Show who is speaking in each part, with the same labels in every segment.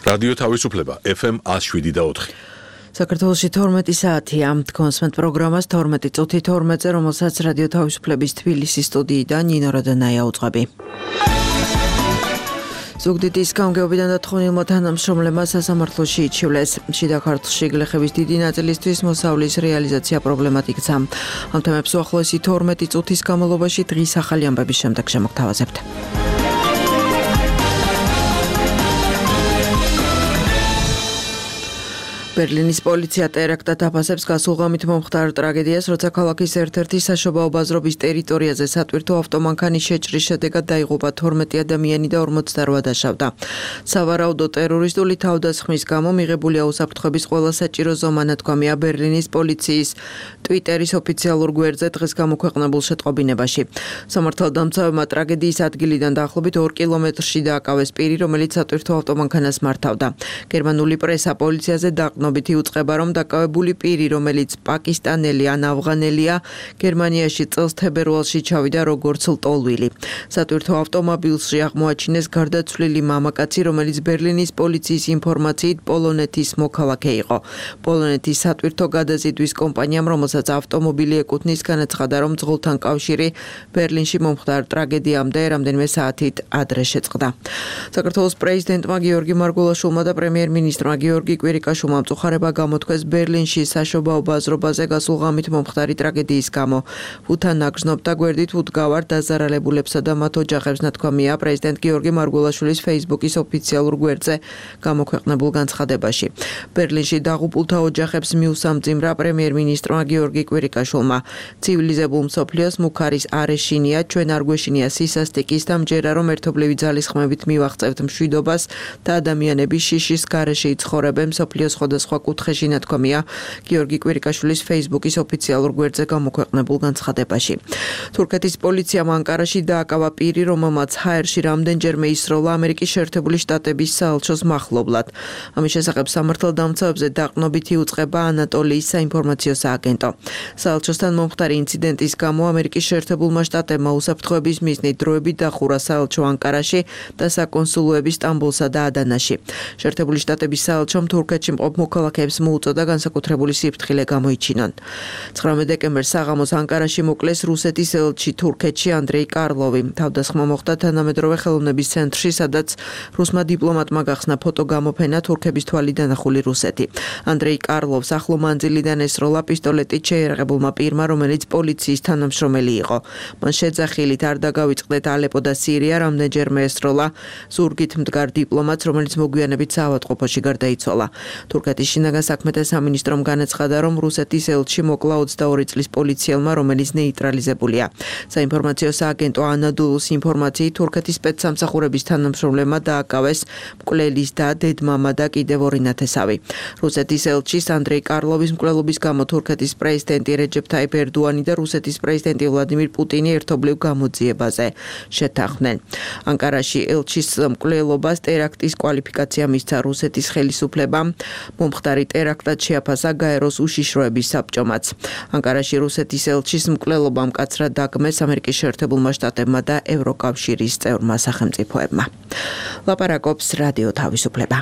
Speaker 1: რადიო თავისუფლება FM 107.4.
Speaker 2: საქართველოში 12 საათია. კონსმენტ პროგრამას 12 წუთი 12-ზე, რომელსაც რადიო თავისუფლების თბილისის სტუდიიდან ნინო როდანაია უწყები. ზუგდიდის გამგეობიდან დათხოვნილმა თანამშრომლებმა სასამართლოში იჩივლეს. შიდა ქართლში გლეხების დიდი ნაწილისთვის მოსავლის რეალიზაცია პრობლემად იქცა. ამ თემებს უახლოესი 12 წუთის განმავლობაში დღის ახალი ამბების შემდეგ შემოგთავაზებთ. ბერლინის პოლიცია ტერაქტად აფასებს გასულღამით მომხდარ ტრაგედიას, როცა ქალაქის ერთ-ერთი საშობაო ბაზრობის ტერიტორიაზე სატვირთო ავტომანქანის შეჭრის შედეგად დაიღუპა 12 ადამიანი და 48 დაშავდა. სავარაუდო ტერორისტული თავდასხმის გამო მიღებულია უსაფრთხოების ყველა საჭირო ზომა, ნათქვამია ბერლინის პოლიციის ტვიტერის ოფიციალურ გვერდზე დღეს გამოქვეყნებულ შეტყობინებაში. სამართალდამცავებმა ტრაგედიის ადგილიდან დაახლოებით 2 კილომეტრში დააკავეს პირი, რომელიც სატვირთო ავტომანქანას მართავდა. გერმანული პრესა პოლიციაზე დაყრდნობითი უწყება, რომ დაკავებული პირი, რომელიც პაკისტანელი ან ავღანელია, გერმანიაში წელს თებერვალში ჩავიდა როგორც ლტოლვილი. სატვირთო ავტომობილში აღმოაჩინეს გარდაცვლილი მამაკაცი, რომელიც ბერლინის პოლიციის ინფორმაციით პოლონეთის მოქალაქე იყო. პოლონეთის სატვირთო გადაზიდვის კომპანიამ, რომელსაც ავტომობილი ეკუთვნის, განაცხადა, რომ ძღოლთან კავშირი ბერლინში მომხდარ ტრაგედიამდე რამდენიმე საათით ადრე შეწყდა. საქართველოს პრეზიდენტმა გიორგი მარგულაშვილმა და პრემიერ-მინისტრმა გიორგი კვირიკაშვილმა მწუხარება გამოთქვეს ბერლინში საშობაო ბაზრობაზე გასულღამით მომხდარი ტრაგედიის გამო. უთან ნაგრძნობდა გვერდით უდგავარ დაზარალებულებსა და მათ ოჯახებს, ნათქვამია პრეზიდენტ გიორგი მარგულაშვილის Facebook-ის ოფიციალურ გვერდზე გამოქვეყნებულ განცხადებაში. ბერლინში დაღუპულთა ოჯახებს მიუსამძიმრა პრემიერ-მინისტრმა გიორგი კვირიკაშვილმა. ცივილიზებულ მსოფლიოს მუქარის არეშინია, ჩვენ არ გვეშინია სისასტიკის და მჯერა, რომ ერთობლივი ძალისხმევით მივაღწევთ მშვიდობას და ადამიანები შიშის გარეშე იცხოვრებენ მსოფლიოს სხვადასხვა კუთხეში, ნათქვამია გიორგი კვირიკაშვილის Facebook-ის ოფიციალურ გვერდზე გამოქვეყნებულ განცხადებაში. თურქეთის პოლიციამ ანკარაში დააკავა პირი, რომელმაც ჰაერში რამდენჯერმე ისროლა ამერიკის შეერთებული შტატების საელჩოს მახლობლად. ამის შესახებ სამართალდამცავებზე დაყრდნობითი უწყება ანატოლიის საინფორმაციო სააგენტო. საელჩოსთან მომხდარი ინციდენტის გამო ამერიკის შეერთებულმა შტატებმა უსაფრთხოების მიზნით დროებით დახურა საელჩო ანკარაში და საკონსულოები სტამბოლსა და ადანაში. შეერთებული შტატების საელჩომ თურქეთში მყოფ მოქალაქეებს მოუწოდა განსაკუთრებული სიფრთხილე გამოიჩინონ. 19 დეკემბერს საღამოს ანკარაში მოკლეს რუსეთის ელჩი თურქეთში ანდრეი კარლოვი. თავდასხმა მოხდა თანამედროვე ხელოვნების ცენტრში, სადაც რუსმა დიპლომატმა გახსნა ფოტოგამოფენა თურქების თვალით დანახული რუსეთი. ანდრეი კარლოვს ახლო მანძილიდან ესროლა პისტოლეტით შეიარაღებულმა პირმა, რომელიც პოლიციის თანამშრომელი იყო. მან შეძახილით არ დაგავიწყდეთ ალეპო და სირია, რამდენჯერმე ესროლა ზურგით მდგარ დიპლომატს, რომელიც მოგვიანებით საავადმყოფოში გარდაიცვალა. თურქეთის შინაგან საქმეთა სამინისტრომ განაცხადა, რომ რუსეთის ელჩი მოკლა 22 წლის პოლიციელმა, რომელიც ნეიტრალიზებულია. საინფორმაციო სააგენტო ანადოლუს ინფორმაციით თურქეთის სპეცსამსახურების თანამშრომლებმა დააკავეს მკვლელის და დედმამა და კიდევ 2 ნათესავი. რუსეთის ელჩის ანდრეი კარლოვის მკვლელობის გამო თურქეთის პრეზიდენტი რეჯეფ თაიფ ერდოანი და რუსეთის პრეზიდენტი ვლადიმირ პუტინი ერთობლივ გამოძიებაზე შეთანხმდნენ. ანკარაში ელჩის მკვლელობას ტერაქტის კვალიფიკაცია მისცა რუსეთის ხელისუფლებამ. მომხდარი ტერაქტად შეაფასა გაეროს უშიშროების საბჭომაც. ანკარაში რუსეთის ელჩის მკვლელობა მკაცრად დაგმეს ამერიკის შეერთებულმა შტატებმა და ევროკავშირის წევრმა სახელმწიფოებმა. ლაპარაკობს რადიო თავისუფლება.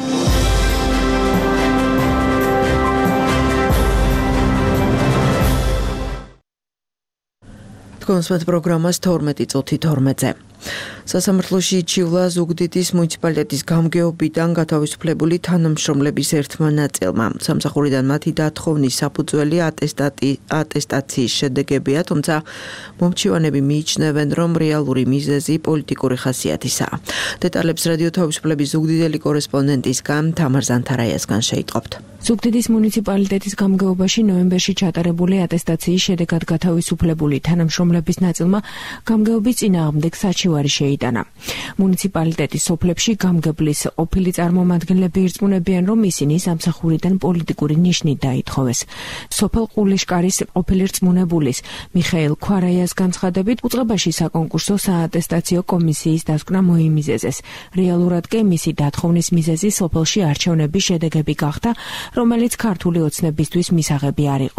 Speaker 2: კონსმენტ პროგრამას 12 წუთი 12-ზე. სასამართლოში იჩივლა ზუგდიდის მუნიციპალიტეტის გამგეობიდან გათავისუფლებული თანამშრომლების ერთმა ნაწილმა. სამსახურიდან მათი დათხოვნის საფუძველი ატესტაციის შედეგებია, თუმცა მომჩივანები მიიჩნევენ, რომ რეალური მიზეზი პოლიტიკური ხასიათისაა. დეტალებს რადიო თავისუფლების ზუგდიდელი კორესპონდენტისგან თამარ ზანთარაიასგან შეიტყობთ.
Speaker 3: ზუგდიდის მუნიციპალიტეტის გამგეობაში ნოემბერში ჩატარებული ატესტაციის შედეგად გათავისუფლებული თანამშრომლების ნაწილმა გამგეობის წინააღმდეგ საჩივარი შეიტანა. მუნიციპალიტეტის სოფლებში გამგებლის ყოფილი წარმომადგენლები ირწმუნებიან, რომ ისინი სამსახურიდან პოლიტიკური ნიშნით დაითხოვეს. სოფელ ყულიშკარის ყოფილი რწმუნებულის მიხეილ ქვარაიას განცხადებით, უწყებაში საკონკურსო საატესტაციო კომისიის დასკვნა მოიმიზეზეს. რეალურად კი მისი დათხოვნის მიზეზი სოფელში არჩევნების შედეგები გახდა, რომელიც ქართული ოცნებისთვის მისაღები არ იყო.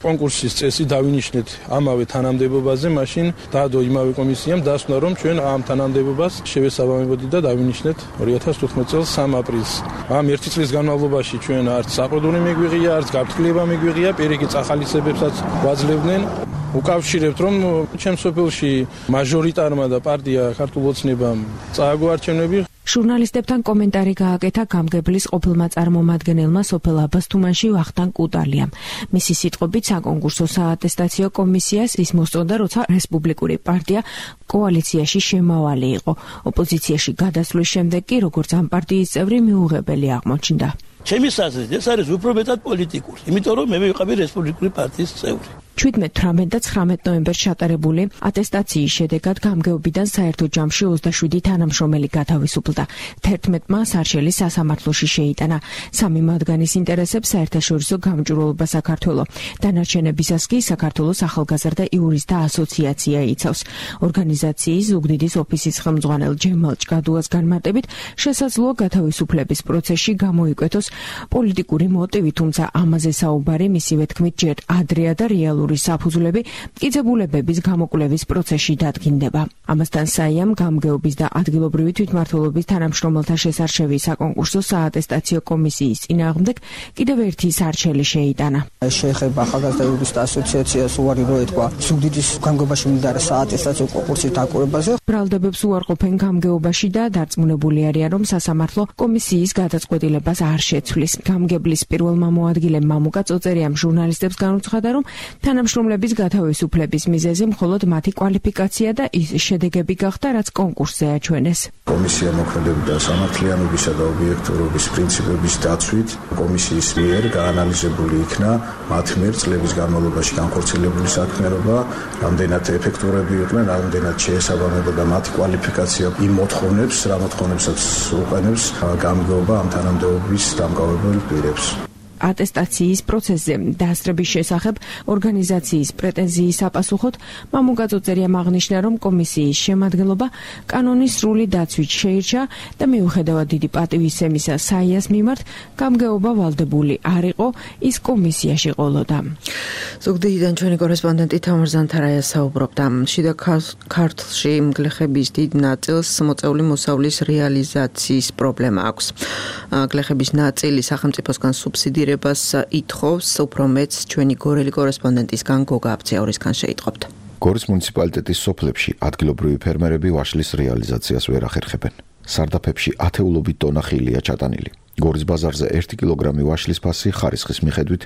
Speaker 4: კონკურსის წესი დავინიშნეთ ამავე თანამდებობაზე, მაშინ დაადო იმავე კომისიამ დასვნა, რომ ჩვენ ამ თანამდებობას შევესაბამებოდით და დავინიშნეთ 2015 წელს 3 აპრილს. ამ ერთი წლის განმავლობაში ჩვენ არც საყრდული მიგვიღია, არც გაფრთხილება მიგვიღია, პირიქით ახალისებებსაც გვაძლევდნენ. უკავშირებთ, რომ ჩემს სოფელში მაჟორიტარმა და პარტია ქართულ ოცნებამ წააგო არჩევნები.
Speaker 3: ჟურნალისტებთან კომენტარი გააკეთა გამგებლის ყოფილმა წარმომადგენელმა სოფელ აბასთუმანში ვახტანგ კუტალიამ. მისი სიტყვებით საკონკურსო საატესტაციო კომისიას ის მოსწონდა, როცა რესპუბლიკური პარტია კოალიციაში შემავალი იყო. ოპოზიციაში გადასვლის შემდეგ კი როგორც ამ პარტიის წევრი მიუღებელი აღმოჩნდა.
Speaker 5: ჩემის აზრით ეს არის უფრო მეტად პოლიტიკური, იმიტომ რომ მე ვიყავი რესპუბლიკური პარტიის წევრი.
Speaker 3: 17, 18 და 19 ნოემბერს ჩატარებული ატესტაციის შედეგად გამგეობიდან საერთო ჯამში 27 თანამშრომელი გათავისუფლდა. 11-მა სარჩელი სასამართლოში შეიტანა. 3 მათგანის ინტერესებს საერთაშორისო გამჭვირვალობა საქართველო. დანარჩენებისას კი საქართველოს ახალგაზრდა იურისტთა ასოციაცია იცავს. ორგანიზაციის ზუგდიდის ოფისის ხელმძღვანელ ჯემალ ჭკადუას განმარტებით, შესაძლოა გათავისუფლების პროცესში გამოიკვეთოს პოლიტიკური მოტივი, თუმცა ამაზე საუბარი მისივე თქმით ჯერ ადრეა და რეალური საფუძვლები მტკიცებულებების გამოკვლევის პროცესში დადგინდება. ამასთან საიამ გამგეობის და ადგილობრივი თვითმმართველობის თანამშრომელთა შესარჩევი საკონკურსო საატესტაციო კომისიის წინააღმდეგ კიდევ ერთი სარჩელი შეიტანა.
Speaker 6: შეეხება ახალგაზრდა იურისტთა ასოციაციას უარი რო ეთქვა ზუგდიდის გამგეობაში მიმდინარე საატესტაციო კონკურსის დაკვირვებაზე.
Speaker 3: ბრალდებებს უარყოფენ გამგეობაში და დარწმუნებული არიან, რომ სასამართლო კომისიის გადაწყვეტილებას არ შეცვლის. გამგებლის პირველმა მოადგილემ მამუკა წოწერიამ ჟურნალისტებს განუცხადა, რომ თანამშრომლების გათავისუფლების მიზეზი მხოლოდ მათი კვალიფიკაცია და ის შედეგები გახდა, რაც კონკურსზე აჩვენეს.
Speaker 7: კომისია მოქმედებდა სამართლიანობისა და ობიექტურობის პრინციპების დაცვით. კომისიის მიერ გაანალიზებული იქნა მათ მიერ წლების განმავლობაში განხორციელებული საქმიანობა, რამდენად ეფექტურები იყვნენ, რამდენად შეესაბამებოდა მათი კვალიფიკაცია იმ მოთხოვნებს, რა მოთხოვნებსაც უყენებს გამგეობა ამ თანამდებობის დამკავებელ პირებს.
Speaker 3: ატესტაციის პროცესზე დასწრების შესახებ ორგანიზაციის პრეტენზიის საპასუხოდ მამუკა წოწერიამ აღნიშნა, რომ კომისიის შემადგენლობა კანონის სრული დაცვით შეირჩა და მიუხედავად დიდი პატივისცემისა საიას მიმართ გამგეობა ვალდებული არ იყო, ის კომისიაში ყოლოდა.
Speaker 2: ზუგდიდიდან ჩვენი კორესპონდენტი თამარ ზანთარაია საუბრობდა. შიდა ქართლში გლეხების დიდ ნაწილს მოწეული მოსავლის რეალიზაციის პრობლემა აქვს. გლეხების ნაწილი სახელმწიფოსგან სუბსიდირებას ითხოვს, უფრო მეც ჩვენი გორელი კორესპონდენტისგან გოგა აბციაურისგან შეიტყობთ.
Speaker 8: გორის მუნიციპალიტეტის სოფლებში ადგილობრივი ფერმერები ვაშლის რეალიზაციას ვერ ახერხებენ. სარდაფებში ათეულობით ტონა ხილია ჩატანილი. გორის ბაზარზე 1 კილოგრამი ვაშლის ფასი ხარისხის მიხედვით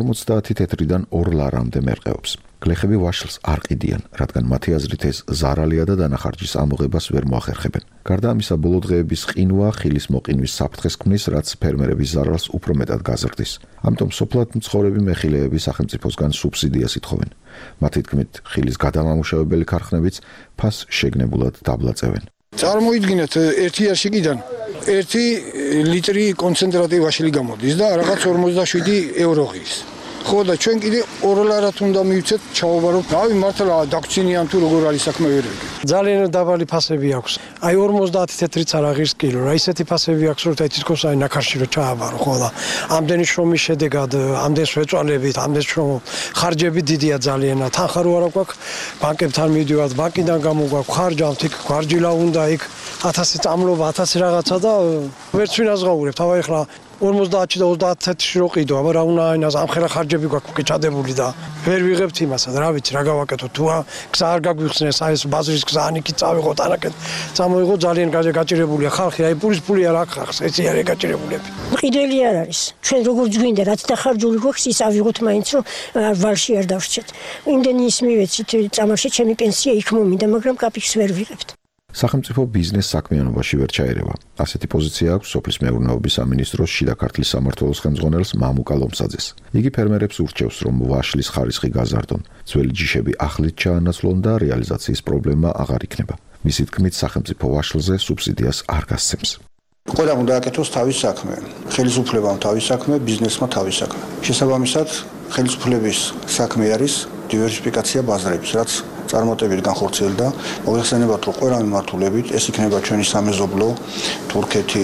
Speaker 8: 50 თეთრიდან 2 ლარამდე მერყეობს. გლეხები ვაშლს არ ყიდიან, რადგან მათი აზრით ეს ზარალია და დანახარჯის ამოღებას ვერ მოახერხებენ. გარდა ამისა, ბოლო დღეების ყინვა ხილის მოყინვის საფრთხეს ქმნის, რაც ფერმერების ზარალს უფრო მეტად გაზრდის. ამიტომ სოფლად მცხოვრები მეხილეები სახელმწიფოსგან სუბსიდიას ითხოვენ. მათი თქმით, ხილის გადამამუშავებელი ქარხნებიც ფასს შეგნებულად დაბლაწევენ.
Speaker 9: წარმოიდგინეთ, 1 იარშიკიდან 1 ლიტრი კონცენტრატი ვაშლი გამოდის და რაღაც 47 ევრო ღირს. ხო და ჩვენ კიდე 2 ლარად უნდა მივცეთ ჩაობა, რომ რავი მართლა დაგცინიან თუ როგორ არის საქმე ვერ ვიგებ.
Speaker 10: ძალიან დაბალი ფასები აქვს. აი 50 თეთრიც არ აღირს კილო. რა ისეთი ფასები აქვს, რომ თითქოს აი ნახარში რო ჩააბარო, ხო და ამდენი შრომის შედეგად, ამდენს ვეწვალებით, ამდენს შრომ ხარჯები დიდია ძალიან. თანხა რო არა გვაქვს, ბანკებთან მიდივართ, ბანკიდან გამოგვაქვს ხარჯავთ, იქ გვარჯილა უნდა იქ 1000 წამლობა, 1000 რაღაცა და ვერც ვინ აზღაურებთ. ავი ახლა 50-ში და 30-ში რო ყიდო, აბა რა უნდა აინას ამხელა ხარჯები გვაქვს კეჩადებული და ვერ ვიღებთ იმასად, რა ვიცი, რა გავაკეთო, თუ გზა არ გაგვიხსნეს, აი ეს ბაზრის გზა ანიკი წავიღოთ, ანაკეთ. წამოიღო ძალიან გაჭირებულია ხალხი, აი პურის ფული არ აქვს, ეცი არ ეკაჭირებულები.
Speaker 11: ყიდელი არ არის. ჩვენ როგორც გვინდა, რაც დახარჯული გვაქვს, ის ავიღოთ მაინც, რომ ვალში არ დავრჩეთ. იმდენი ის მივეცით, წამაში ჩემი პენსია იქ მომინდა, მაგრამ კაპიკს ვერ ვიღებთ.
Speaker 8: სახელმწიფო ბიზნეს საქმიანობაში ვერ ჩაერევა. ასეთი პოზიცია აქვს სოფლის მეურნეობის სამინისტროს შიდა ქართლის სამმართველოს ხელმძღვანელს მამუკა ლომსაძეს. იგი ფერმერებს ურჩევს, რომ ვაშლის ხარისხი გაზარდონ, ძველი ჯიშები ახლით ჩაანაცვლონ და რეალიზაციის პრობლემა აღარ იქნება. მისი თქმით, სახელმწიფო ვაშლზე სუბსიდიას არ გასცემს.
Speaker 9: ყველამ უნდა აკეთოს თავის საქმე. ხელისუფლებამ თავის საქმე, ბიზნესმა თავის საქმე. შესაბამისად, ხელისუფლების საქმე არის დივერსიფიკაცია ბაზრების, რაც წარმატებით განხორციელდა. მოგეხსენებათ, რომ ყველა მიმართულებით ეს იქნება ჩვენი სამეზობლო, თურქეთი,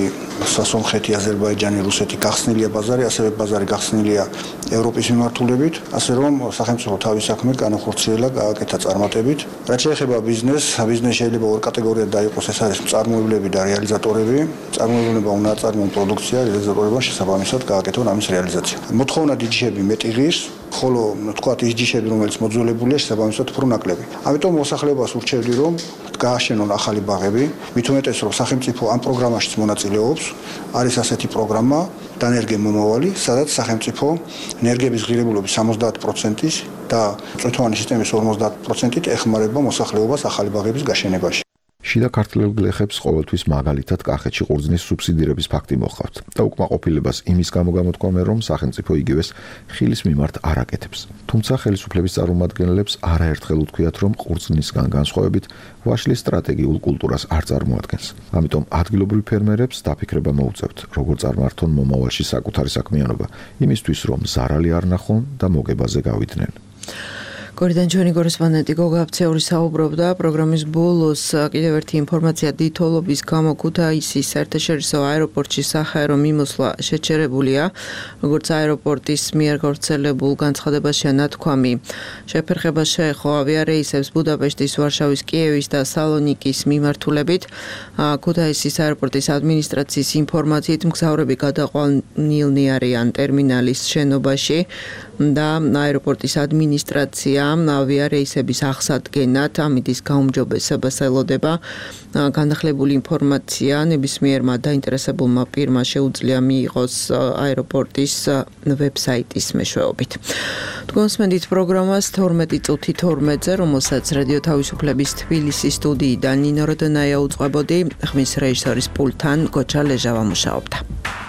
Speaker 7: სასონხეთი, აზერბაიჯანი, რუსეთი გახსნილია ბაზარი, ასევე ბაზარი გახსნილია ევროპის მიმართულებით, ასე რომ სახელმწიფო თავის საქმე განახორციელა გააკეთა წარმატებით. რაც შეეხება ბიზნესს შეიძლება ორ კატეგორიად დაიყოს, ეს არის მწარმოებლები და რეალიზატორები. მწარმოებლებმა უნდა აწარმოონ პროდუქცია, რეალიზატორებმა შესაბამისად გააკეთონ ამის რეალიზაცია. მოთხოვნა დიდი ჯიშები მეტი ღირს, ხოლო თქვათ ის ჯიშები, რომელიც მოძველებულია, შესაბამისად უფრო ნაკლები. ამიტომ მოსახლეობას ურჩევდი, რომ გააშენონ ახალი ბაღები, მით უმეტეს რომ სახელმწიფო ამ პროგრამაშიც მონაწილეობს, არის ასეთი პროგრამა დანერგე მომავალი, სადაც სახელმწიფო ენერგიების ღირებულობის 70%-ის და წვეთოვანი სისტემის 50%-ით ეხმარება მოსახლეობას ახალი ბაღების გაშენებაში.
Speaker 8: შიდა ქართლელ გლეხებს ყოველთვის მაგალითად კახეთში ყურძნის სუბსიდირების ფაქტი მოჰყავთ და უკმაყოფილებას იმის გამო გამოთქვამენ, რომ სახელმწიფო იგივეს ხილის მიმართ არ აკეთებს. თუმცა ხელისუფლების წარმომადგენლებს არაერთხელ უთქვიათ, რომ ყურძნისგან განსხვავებით ვაშლის სტრატეგიულ კულტურას არ წარმოადგენს. ამიტომ ადგილობრივ ფერმერებს დაფიქრება მოუწევთ, როგორ წარმართონ მომავალში საკუთარი საქმიანობა, იმისთვის რომ ზარალი არ ნახონ და მოგებაზე გავიდნენ.
Speaker 2: გორიდან ჩვენი კორესპონდენტი გოგა აფციური საუბრობდა პროგრამის ბოლოს კიდევ ერთი ინფორმაცია დიდთვალობის გამო ქუთაისის საერთაშორისო აეროპორტში საჰაერო მიმოსვლა შეჩერებულია, როგორც აეროპორტის მიერ გავრცელებულ განცხადებაშია ნათქვამი. შეფერხება შეეხო ავიარეისებს ბუდაპეშტის, ვარშავის, კიევის და სალონიკის მიმართულებით. ქუთაისის აეროპორტის ადმინისტრაციის ინფორმაციით მგზავრები გადაყვანილნი არიან ტერმინალის შენობაში და აეროპორტის ადმინისტრაცია ავიარეისების აღსადგენად ამის გაუმჯობესებას ელოდება. განახლებული ინფორმაცია ნებისმიერმა დაინტერესებულმა პირმა შეუძლია მიიღოს აეროპორტის ვებსაიტის მეშვეობით. თქვენ სმენდით პროგრამას 12 წუთი 12-ზე, რომელსაც რადიო თავისუფლების თბილისის სტუდიიდან ნინო როდონაია უწყებოდი, ხმის რეჟისორის პულტთან გოჩა ლეჟავა მუშაობდა.